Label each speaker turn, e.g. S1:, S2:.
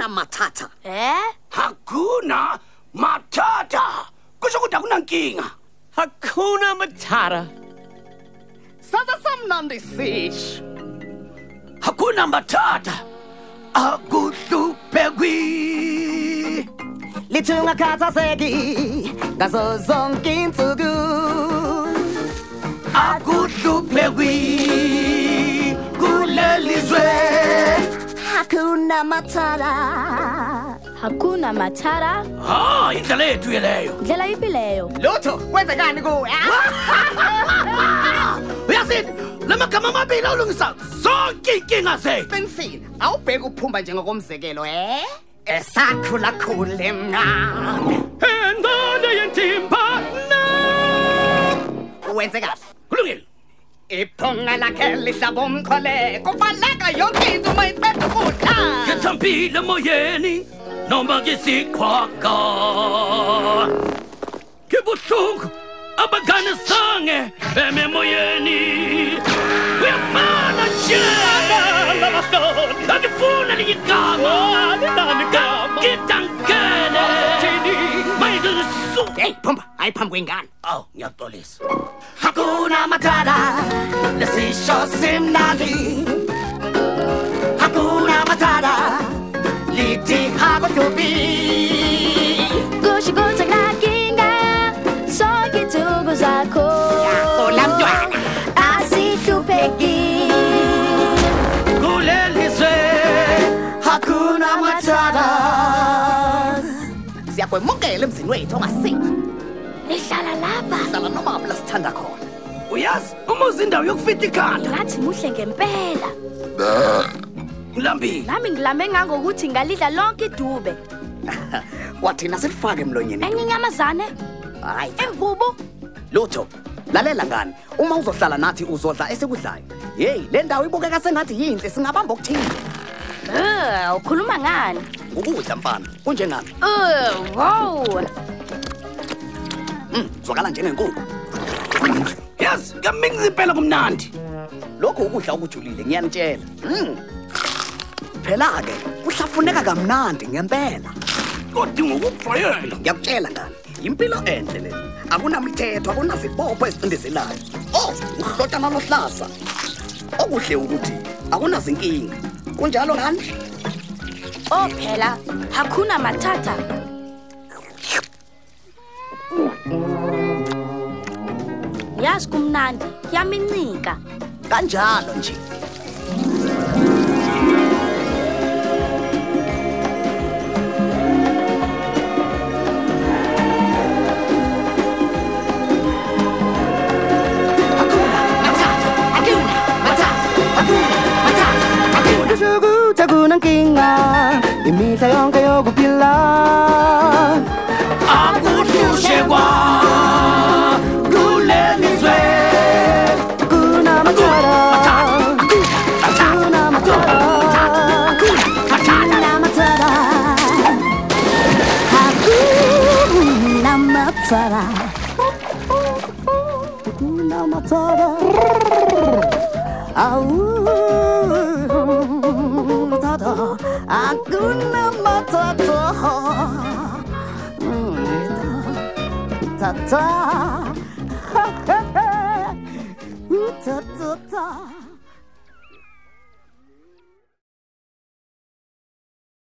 S1: Hakuna Matata.
S2: Hakuna Matata. Kusho ukuthi akunankinga.
S3: Hakuna Matata.
S1: Saza samnandi sish.
S2: Hakuna Matata. Akuhluphekwi.
S1: Lithunga khathazeki ngazo zonke insuku.
S2: Akuhluphekwi kulelizwe.
S1: Hakuna Matata.
S4: Hakuna Matata.
S2: Indlela yethu leyo.
S4: Ndlela yipi leyo?
S1: Lutho kwenzekani kuwe?
S2: Uyasini lamagama amabili awulungisa zonke inkinga zethu.
S1: Pensile awubheka uphumba njengokomzekelo esakhula khule mncane.
S2: Engane yentimba
S1: Wenze kahle.
S2: kulungile.
S1: Iphunga lakhe lihlaba umkhole kubaleka yonke into mayiqeda ukudla.
S2: Ngithambile emoyeni noma ngisiqhwaga. Kibuhlungu abangane sange emoyeni. Uyafana nje. Angifuna ligama. Ngitangene. Mayidusu.
S1: Hey, phumba, ayiphambi kwengane.
S2: Ngiyaxolisa.
S1: Hakuna Matata, lesisho simnandi. Hakuna Matata, lithi akuhlupheki.
S4: Kusho ukuthi akunankinga, sonke insuku zakho.
S1: Yabona mntwana,
S4: asihlupheki.
S2: Kulelizwe
S1: Hakuna Matata. Siyakwemukelwa emzini wethu ongasini.
S4: Nihlala lapha.
S1: Hlala noma lapha sithanda khona.
S2: uyazi umuzi indawo yokufita ikhanda.
S4: Ngathi muhle ngempela.
S2: Ngilambile.
S4: Nami ngilambe ngangokuthi ngalidla lonke idube.
S1: Wathina silifake emlonyeni.
S4: Enye inyamazane?
S1: Hayi.
S4: Imvubu?
S1: Lutho, lalela ngani. Uma uzohlala nathi uzodla esikudlayo. Hey, le ndawo ibukeka sengathi yinhle singabamba okuthile.
S4: Ukhuluma ngani?
S1: Ukudla mfana, kunjengani?
S4: Wow.
S1: Zwakala njengenkukhu.
S2: Yes, ngamingisi impela kumnandi.
S1: Lokho ukudla okujulile ngiyanitshela. Phela ke, kuhlafuneka kamnandi ngempela.
S2: Kodwa ngokujwayela.
S1: Ngiyakutshela ngani, impilo enhle le. Akunamithetho, akunazibopho ezicindezelayo. Uhlota nalohlaza. Okuhle ukuthi akunazinkinga. Kunjalo ngani?
S4: Phela Hakuna Matata. Yazi kumnandi, yamincika.
S1: Kanjalo nje. Kunankinga imihla yonke yokuphila
S2: Akuhlushekwa kulelizwe.
S1: Hakuna Matata. Hakuna Matata. Hakuna Matata. Hakuna Matata. Hakuna Matata. Hakuna Matata. Ta ta ta ta ta.